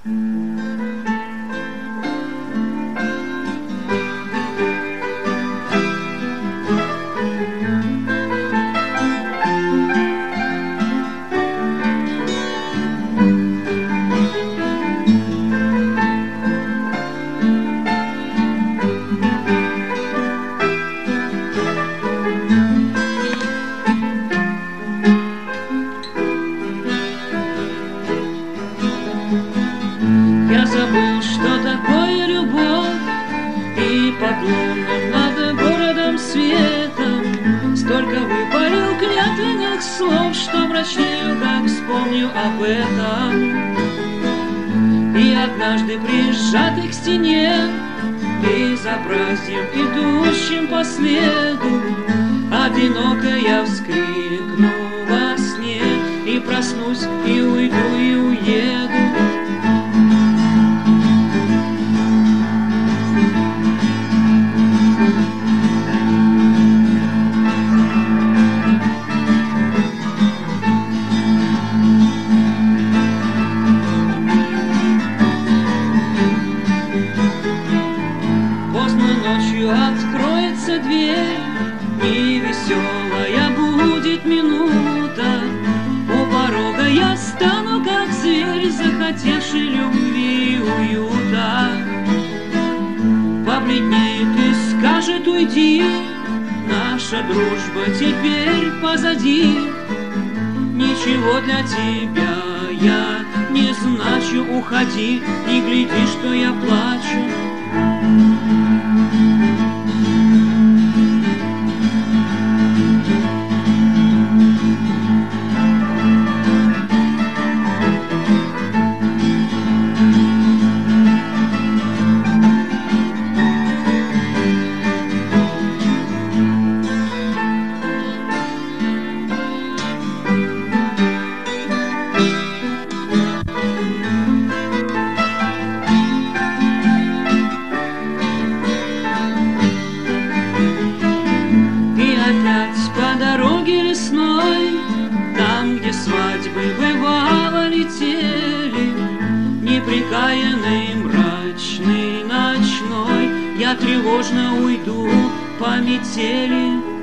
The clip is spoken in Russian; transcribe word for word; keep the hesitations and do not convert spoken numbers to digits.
Я забыл, что такое любовь, и под лунным над городом светом столько выпалил клятвенных слов, что мрачнею, как вспомню об этом. И однажды прижатый к стене, безобразием идущим по следу, одиноко я вскрикну во сне, и проснусь, и уйду, и уеду. Ночью откроется дверь, и веселая будет минута. У порога я стану, как зверь, захотевший любви и уюта. Побледнеет и скажет: уйди, наша дружба теперь позади. Ничего для тебя я не значу, уходи, не гляди, что я плачу. По дороге лесной, там, где свадьбы бывало летели, непрекаянный, мрачный, ночной, я тревожно уйду по метели.